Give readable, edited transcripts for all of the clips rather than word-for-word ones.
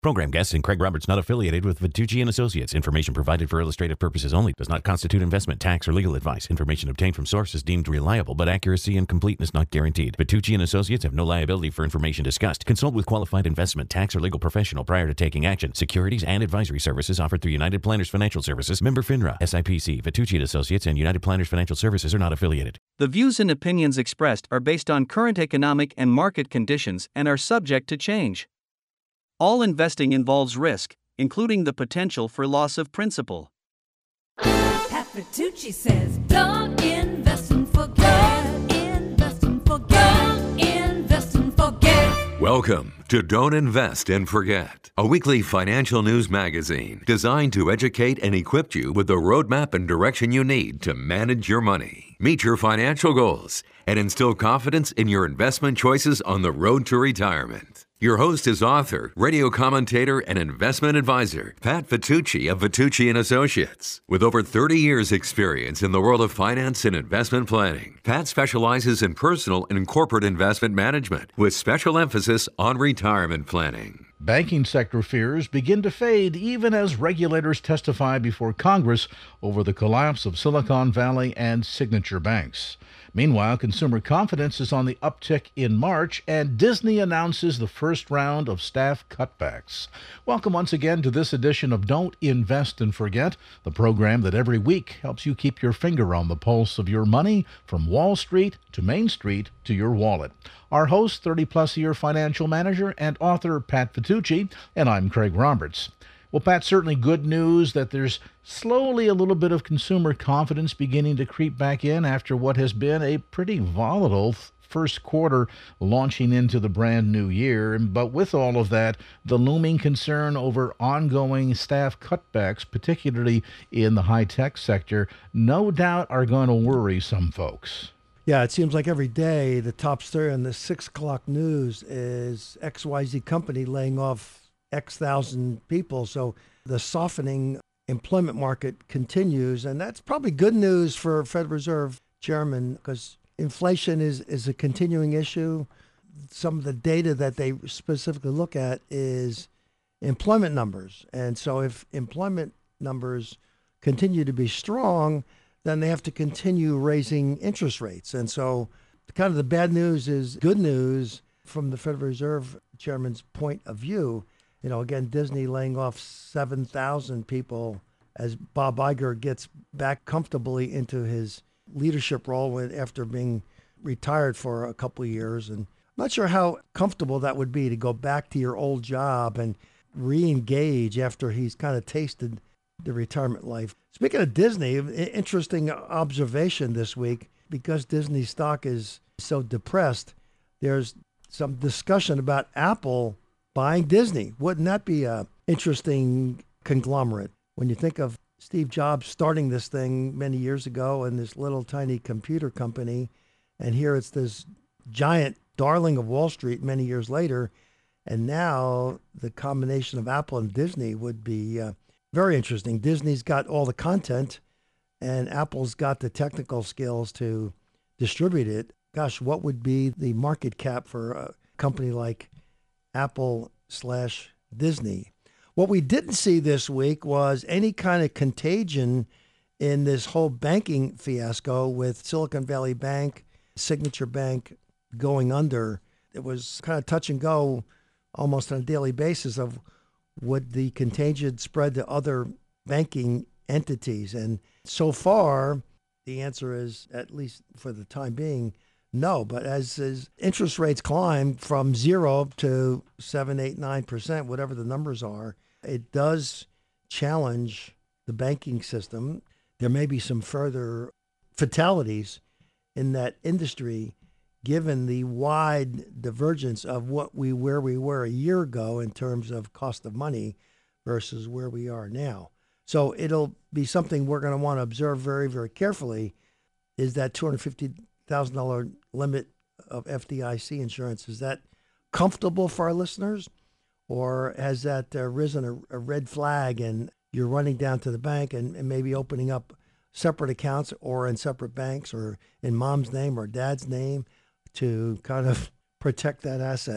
Program guests and Craig Roberts not affiliated with Vitucci & Associates. Information provided for illustrative purposes only. Does not constitute investment, tax, or legal advice. Information obtained from sources deemed reliable, but accuracy and completeness not guaranteed. Vitucci & Associates have no liability for information discussed. Consult with qualified investment, tax, or legal professional prior to taking action. Securities and advisory services offered through United Planners Financial Services. Member FINRA. SIPC. Vitucci & Associates and United Planners Financial Services are not affiliated. The views and opinions expressed are based on current economic and market conditions and are subject to change. All investing involves risk, including the potential for loss of principal. Pat Vitucci says, don't invest and forget. Invest and forget. Invest and forget. Welcome to Don't Invest and Forget, a weekly financial news magazine designed to educate and equip you with the roadmap and direction you need to manage your money, meet your financial goals, and instill confidence in your investment choices on the road to retirement. Your host is author, radio commentator, and investment advisor, Pat Vitucci of Vitucci & Associates. With over 30 years' experience in the world of finance and investment planning, Pat specializes in personal and corporate investment management with special emphasis on retirement planning. Banking sector fears begin to fade even as regulators testify before Congress over the collapse of Silicon Valley and Signature banks. Meanwhile, consumer confidence is on the uptick in March, and Disney announces the first round of staff cutbacks. Welcome once again to this edition of Don't Invest and Forget, the program that every week helps you keep your finger on the pulse of your money from Wall Street to Main Street to your wallet. Our host, 30-plus-year financial manager and author Pat Vitucci, and I'm Craig Roberts. Well, Pat, certainly good news that there's slowly a little bit of consumer confidence beginning to creep back in after what has been a pretty volatile first quarter launching into the brand new year. But with all of that, the looming concern over ongoing staff cutbacks, particularly in the high-tech sector, no doubt are going to worry some folks. Yeah, it seems like every day the top story on the 6 o'clock news is XYZ company laying off X thousand people. So the softening employment market continues, and that's probably good news for Fed Reserve Chairman because inflation is a continuing issue. Some of the data that they specifically look at is employment numbers. And so if employment numbers continue to be strong, then they have to continue raising interest rates. And so kind of the bad news is good news from the Federal Reserve Chairman's point of view. You know, again, Disney laying off 7,000 people as Bob Iger gets back comfortably into his leadership role after being retired for a couple of years. And I'm not sure how comfortable that would be to go back to your old job and re-engage after he's kind of tasted the retirement life. Speaking of Disney, interesting observation this week, because Disney stock is so depressed, there's some discussion about Apple buying Disney. Wouldn't that be a interesting conglomerate? When you think of Steve Jobs starting this thing many years ago in this little tiny computer company, and here it's this giant darling of Wall Street many years later, and now the combination of Apple and Disney would be very interesting. Disney's got all the content, and Apple's got the technical skills to distribute it. Gosh, what would be the market cap for a company like Apple/Disney? What we didn't see this week was any kind of contagion in this whole banking fiasco with Silicon Valley Bank, Signature Bank going under. It was kind of touch and go almost on a daily basis of would the contagion spread to other banking entities. And so far, the answer is, at least for the time being, no. But as interest rates climb from 0 to 7, 8, 9%, whatever the numbers are, it does challenge the banking system. There may be some further fatalities in that industry, given the wide divergence of where we were a year ago in terms of cost of money versus where we are now. So it'll be something we're going to want to observe very, very carefully. Is that $250,000 limit of FDIC insurance, is that comfortable for our listeners? Or has that risen a red flag and you're running down to the bank and maybe opening up separate accounts or in separate banks or in mom's name or dad's name to kind of protect that asset?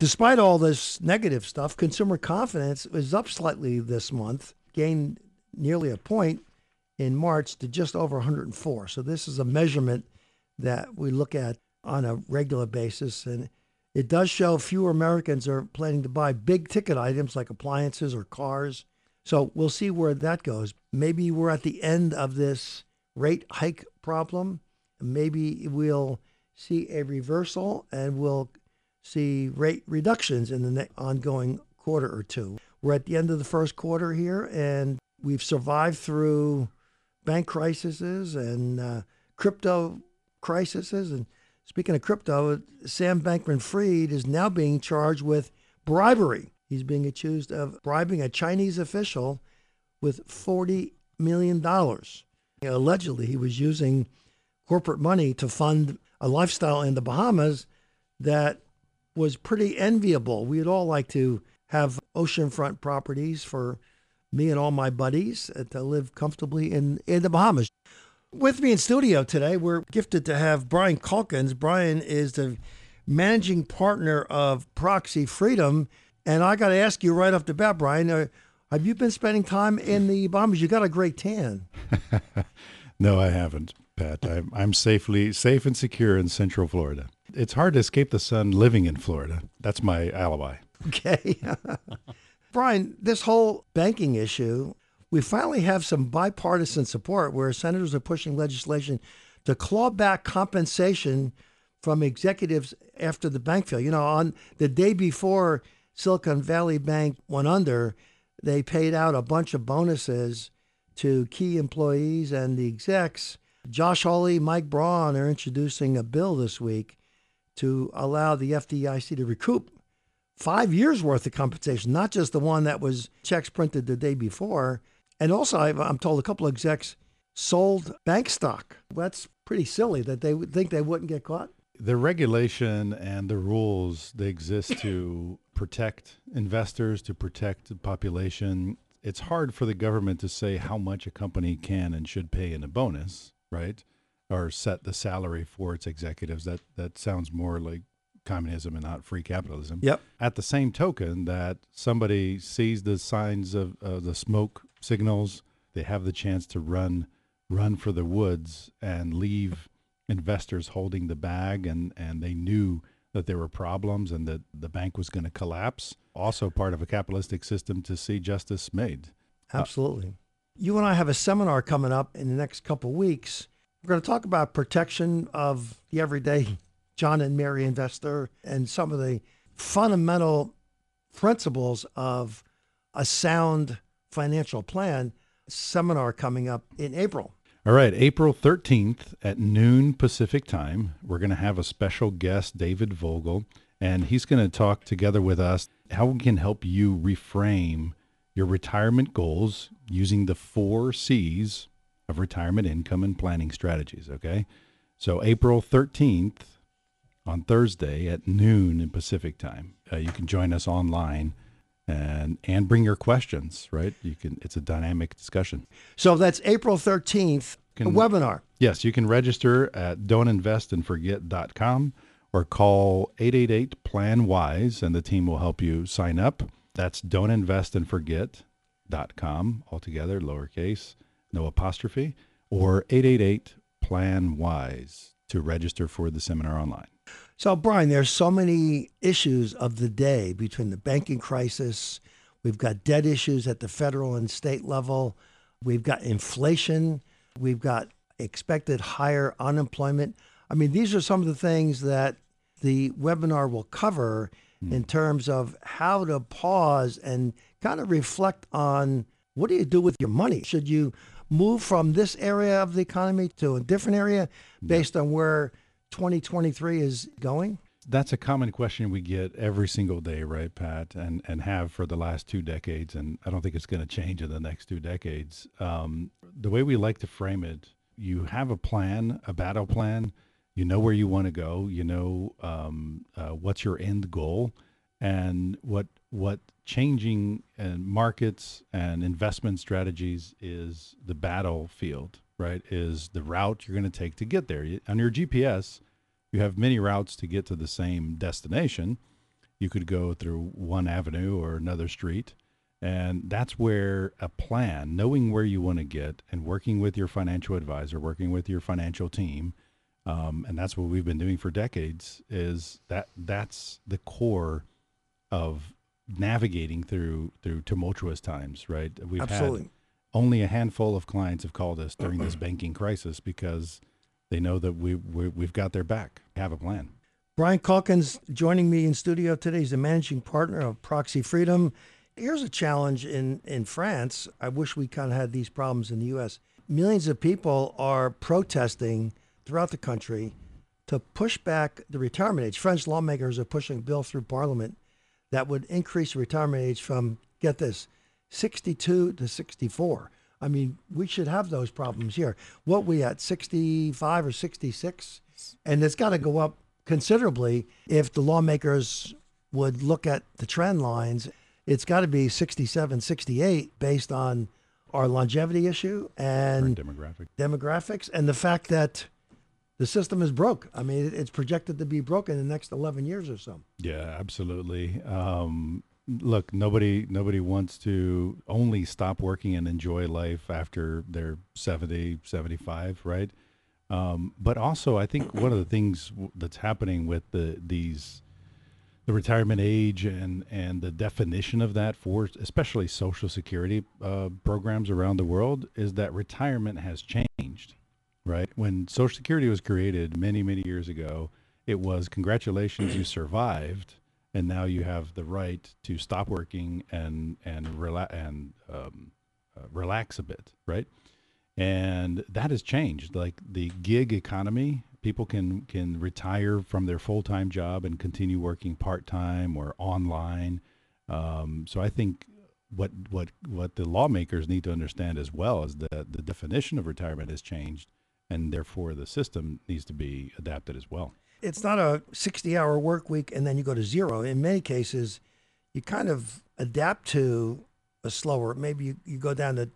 Despite all this negative stuff, consumer confidence is up slightly this month, gained nearly a point in March to just over 104. So this is a measurement that we look at on a regular basis, and it does show fewer Americans are planning to buy big ticket items like appliances or cars. So we'll see where that goes. Maybe we're at the end of this rate hike problem. Maybe we'll see a reversal and we'll see rate reductions in the ongoing quarter or two. We're at the end of the first quarter here, and we've survived through bank crises and crypto crises. And speaking of crypto, Sam Bankman-Fried is now being charged with bribery. He's being accused of bribing a Chinese official with $40 million. Allegedly, he was using corporate money to fund a lifestyle in the Bahamas that was pretty enviable. We'd all like to have oceanfront properties for me and all my buddies to live comfortably in the Bahamas. With me in studio today, we're gifted to have Brian Calkins. Brian is the managing partner of Proxy Freedom. And I got to ask you right off the bat, Brian, have you been spending time in the Bahamas? You got a great tan. No, I haven't, Pat. I'm safe and secure in Central Florida. It's hard to escape the sun living in Florida. That's my alibi. Okay. Brian, this whole banking issue, we finally have some bipartisan support where senators are pushing legislation to claw back compensation from executives after the bank failure. You know, on the day before Silicon Valley Bank went under, they paid out a bunch of bonuses to key employees and the execs. Josh Hawley, Mike Braun are introducing a bill this week to allow the FDIC to recoup 5 years worth of compensation, not just the one that was checks printed the day before. And also, I'm told a couple of execs sold bank stock. That's pretty silly that they would think they wouldn't get caught. The regulation and the rules, they exist to protect investors, to protect the population. It's hard for the government to say how much a company can and should pay in a bonus, right? Or set the salary for its executives. That sounds more like communism and not free capitalism. Yep. At the same token that somebody sees the signs of the smoke signals, they have the chance to run for the woods and leave investors holding the bag, and they knew that there were problems and that the bank was going to collapse. Also part of a capitalistic system to see justice made. Absolutely. You and I have a seminar coming up in the next couple of weeks. We're going to talk about protection of the everyday John and Mary investor and some of the fundamental principles of a sound financial plan. Seminar coming up in April. All right, April 13th at noon Pacific time, we're going to have a special guest, David Vogel, and he's going to talk together with us how we can help you reframe your retirement goals using the 4 C's of retirement income and planning strategies, okay? So April 13th on Thursday at noon in Pacific time. You can join us online and bring your questions, right? It's a dynamic discussion. So that's April 13th, a webinar. Yes, you can register at don'tinvestandforget.com or call 888-PLAN-WISE, and the team will help you sign up. That's don'tinvestandforget.com, altogether, lowercase, no apostrophe, or 888-PLAN-WISE to register for the seminar online. So, Brian, there's so many issues of the day between the banking crisis. We've got debt issues at the federal and state level. We've got inflation. We've got expected higher unemployment. I mean, these are some of the things that the webinar will cover in terms of how to pause and kind of reflect on what do you do with your money? Should you move from this area of the economy to a different area based on where 2023 is going? That's a common question we get every single day, right, Pat, and have for the last 2 decades, and I don't think it's going to change in the next 2 decades. The way we like to frame it, you have a plan, a battle plan, you know where you want to go, you know what's your end goal, and what changing markets and investment strategies is the battlefield, right, is the route you're going to take to get there. On your GPS, you have many routes to get to the same destination, You could go through one avenue or another street. And that's where a plan, knowing where you want to get and working with your financial advisor, working with your financial team, and that's what we've been doing for decades, that's the core of navigating through tumultuous times, right? We've Absolutely. had only a handful of clients have called us during this banking crisis because they know that we've got their back, have a plan. Brian Calkins joining me in studio today. He's the managing partner of Proxy Freedom. Here's a challenge in France. I wish we kind of had these problems in the U.S. Millions of people are protesting throughout the country to push back the retirement age. French lawmakers are pushing a bill through Parliament that would increase the retirement age from, get this, 62 to 64. I mean, we should have those problems here. What we at, 65 or 66? And it's got to go up considerably if the lawmakers would look at the trend lines. It's got to be 67, 68 based on our longevity issue and demographics and the fact that the system is broke. I mean, it's projected to be broken in the next 11 years or so. Yeah, absolutely. Look, nobody wants to only stop working and enjoy life after they're 70, 75, right? But also, I think one of the things that's happening with the retirement age and the definition of that for especially Social Security programs around the world is that retirement has changed, right? When Social Security was created many, many years ago, it was congratulations, you survived, and now you have the right to stop working and relax a bit, right? And that has changed. Like the gig economy, people can retire from their full-time job and continue working part-time or online. So I think what the lawmakers need to understand as well is that the definition of retirement has changed, and therefore the system needs to be adapted as well. It's not a 60-hour work week and then you go to zero. In many cases, you kind of adapt to a slower, maybe you go down to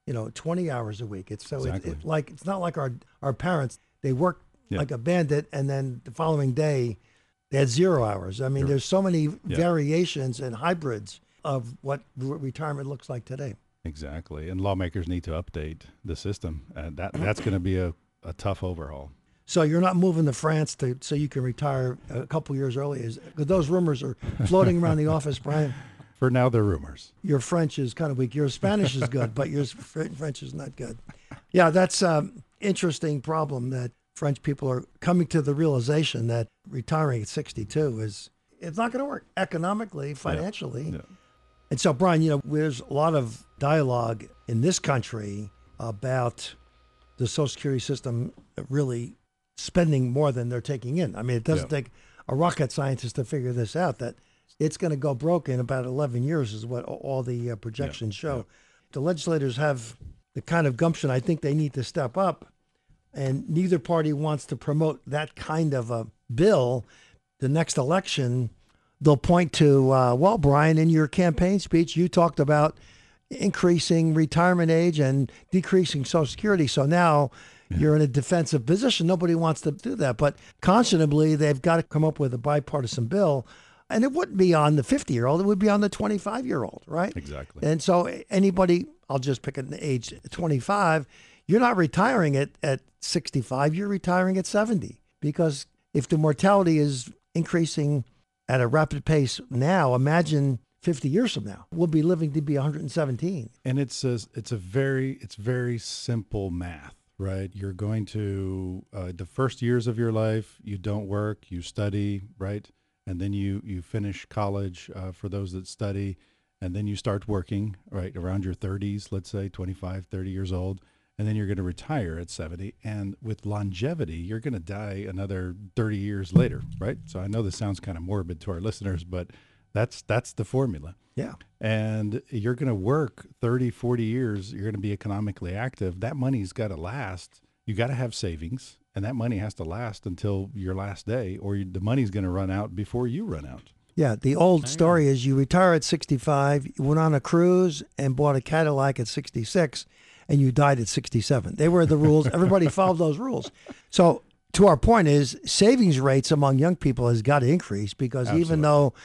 20 hours a week. It's so Exactly. it's not like our parents, they work like a bandit and then the following day they had 0 hours. I mean, there's so many variations and hybrids of what retirement looks like today. Exactly. And lawmakers need to update the system. And that's going to be a tough overhaul. So you're not moving to France so you can retire a couple years early. Those rumors are floating around the office, Brian. For now, they're rumors. Your French is kind of weak. Your Spanish is good, but your French is not good. Yeah, that's an interesting problem that French people are coming to the realization that retiring at 62 it's not going to work economically, financially. Yeah. And so, Brian, there's a lot of dialogue in this country about the Social Security system really spending more than they're taking in. I mean, it doesn't take a rocket scientist to figure this out, that it's going to go broke in about 11 years is what all the projections show. Yeah. The legislators have the kind of gumption I think they need to step up, and neither party wants to promote that kind of a bill. The next election, they'll point to, well, Brian, in your campaign speech, you talked about increasing retirement age and decreasing Social Security. So now you're in a defensive position. Nobody wants to do that. But conscionably, they've got to come up with a bipartisan bill. And it wouldn't be on the 50-year-old. It would be on the 25-year-old, right? Exactly. And so anybody, I'll just pick an age, 25, you're not retiring at 65. You're retiring at 70. Because if the mortality is increasing at a rapid pace now, imagine 50 years from now, we'll be living to be 117. And it's very simple math, right? You're going to, the first years of your life, you don't work, you study, right? And then you finish college for those that study, and then you start working, right, around your 30s, let's say 25, 30 years old, and then you're going to retire at 70. And with longevity, you're going to die another 30 years later, right? So I know this sounds kind of morbid to our listeners, but that's the formula. Yeah. And you're going to work 30, 40 years. You're going to be economically active. That money's got to last. You got to have savings, and that money has to last until your last day, or the money's going to run out before you run out. Yeah. The old story is you retire at 65, you went on a cruise and bought a Cadillac at 66, and you died at 67. They were the rules. Everybody followed those rules. So to our point is savings rates among young people has got to increase because Absolutely. even though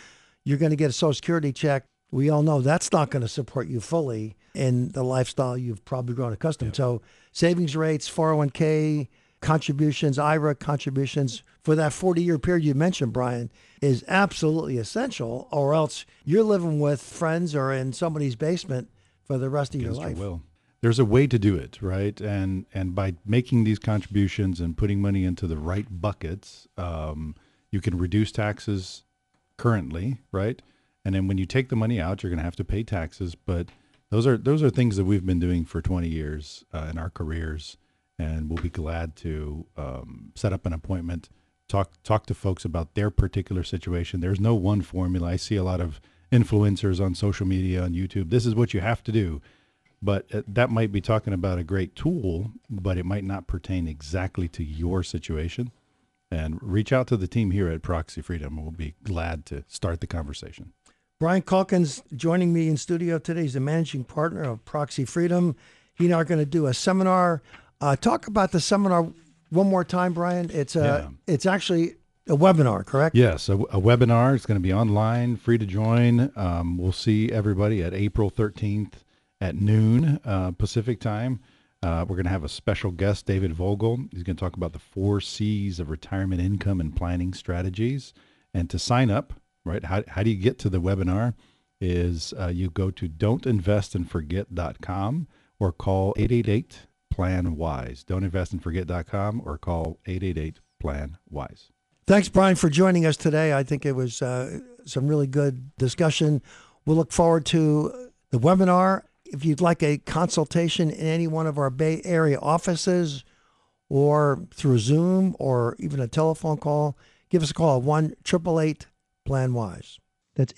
you're going to get a Social Security check. We all know that's not going to support you fully in the lifestyle you've probably grown accustomed to. So savings rates, 401k contributions, IRA contributions for that 40-year period you mentioned, Brian, is absolutely essential, or else you're living with friends or in somebody's basement for the rest of your life. Will. There's a way to do it, right? And by making these contributions and putting money into the right buckets, you can reduce taxes currently, right? And then when you take the money out, you're going to have to pay taxes. But those are things that we've been doing for 20 years in our careers, and we'll be glad to set up an appointment, talk to folks about their particular situation. There's no one formula. I see a lot of influencers on social media, on YouTube. This is what you have to do. But that might be talking about a great tool, but it might not pertain exactly to your situation. And reach out to the team here at Proxy Freedom. We'll be glad to start the conversation. Brian Calkins joining me in studio today. He's the managing partner of Proxy Freedom. He and I are going to do a seminar. Talk about the seminar one more time, Brian. It's actually a webinar, correct? Yes, a webinar. It's going to be online, free to join. We'll see everybody at April 13th at noon Pacific time. We're going to have a special guest, David Vogel. He's going to talk about the 4 C's of retirement income and planning strategies. And to sign up, right, how do you get to the webinar is you go to don'tinvestandforget.com or call 888-PLAN-WISE. Don'tinvestandforget.com or call 888-PLAN-WISE. Thanks, Brian, for joining us today. I think it was some really good discussion. We'll look forward to the webinar. If you'd like a consultation in any one of our Bay Area offices or through Zoom or even a telephone call, give us a call at 1-888-PLAN-WISE. That's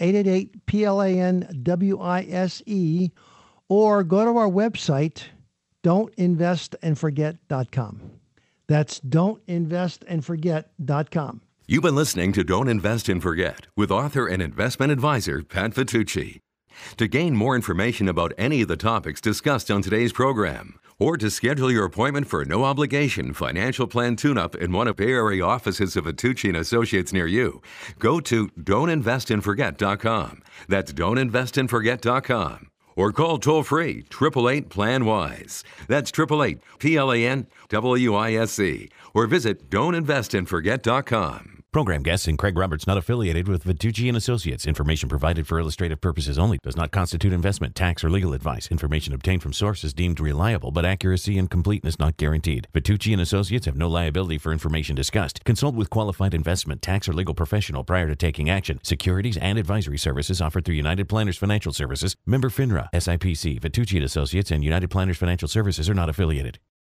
888-PLAN-WISE, or go to our website, don'tinvestandforget.com. That's don'tinvestandforget.com. You've been listening to Don't Invest and Forget with author and investment advisor Pat Vitucci. To gain more information about any of the topics discussed on today's program, or to schedule your appointment for a no-obligation financial plan tune-up in one of Bay Area offices of Vitucci & Associates near you, go to don'tinvestandforget.com. That's don'tinvestandforget.com. Or call toll-free 888-PLAN-WISE. That's 888-PLAN-WISE. Or visit don'tinvestandforget.com. Program guests and Craig Roberts not affiliated with Vitucci & Associates. Information provided for illustrative purposes only. Does not constitute investment, tax, or legal advice. Information obtained from sources deemed reliable, but accuracy and completeness not guaranteed. Vitucci & Associates have no liability for information discussed. Consult with qualified investment, tax, or legal professional prior to taking action. Securities and advisory services offered through United Planners Financial Services. Member FINRA. SIPC. Vitucci & Associates and United Planners Financial Services are not affiliated.